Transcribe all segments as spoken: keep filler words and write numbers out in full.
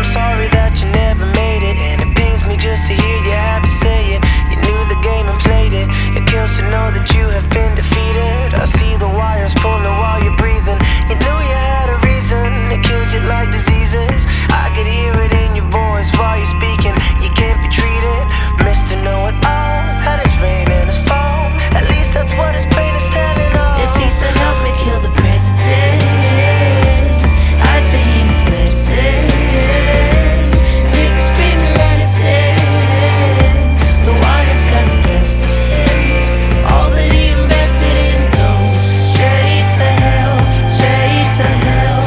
sorry that you never made it, and it pains me just to hear you have to say it. You knew the game and played it. It kills to know that you have been defeated. I see the wires pulling while you're breathing. You knew you had a reason. It killed you like diseases. I could hear it in your voice while you're speaking. You can't be treated. Mister Know-It-All had his rain and his fall. At least that's what his brain is telling all. If he said help me kill the president, I'd say he needs medicine. Sick of screaming, let us in. The wire's got the best of him. All that he invested in goes straight to hell, straight to hell.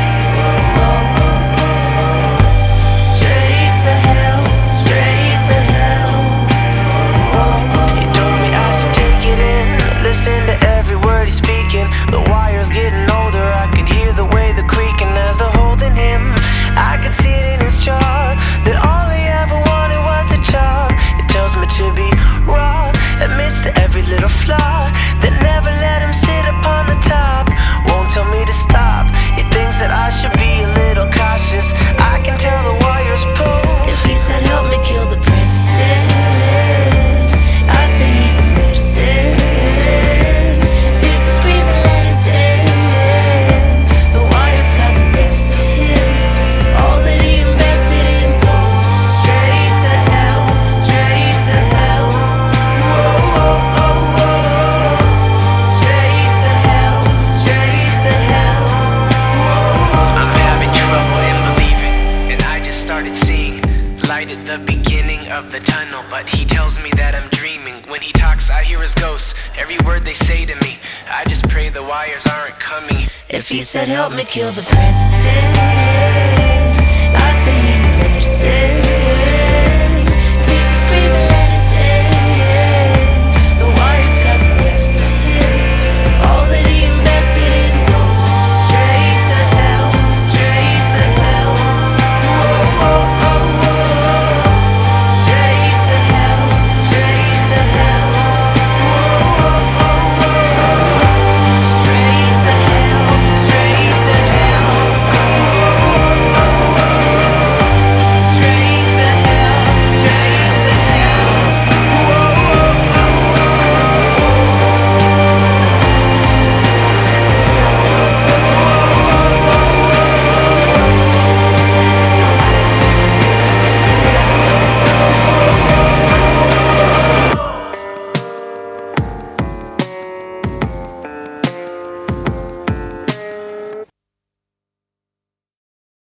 Straight to hell, straight to hell. He told me I should take it in, listen to every word he's speaking. The wire's getting older, I can hear the way they're creaking as they're holding him. I could see it in his jaw that all he ever wanted was a job. It tells me to be raw, admits to every little flaw, that never let him sit upon the top. Won't tell me to stop. He thinks that I should be a little cautious. I can tell the wire's pulled. If he said help me kill the president, I'd say he needs medicine. Sick of screaming, let us in. The wire's got the best of him. All that he invested in goes straight to hell, straight to hell. Whoa, whoa, whoa, whoa. Straight to hell, straight to hell. Whoa. I'm having trouble in believing, and I just started seeing light at the beginning of the tunnel. But he tells me that I'm dreaming. When he talks, I hear his ghost. Every word they say to me, I just pray the wires aren't coming. If he said help me kill the president,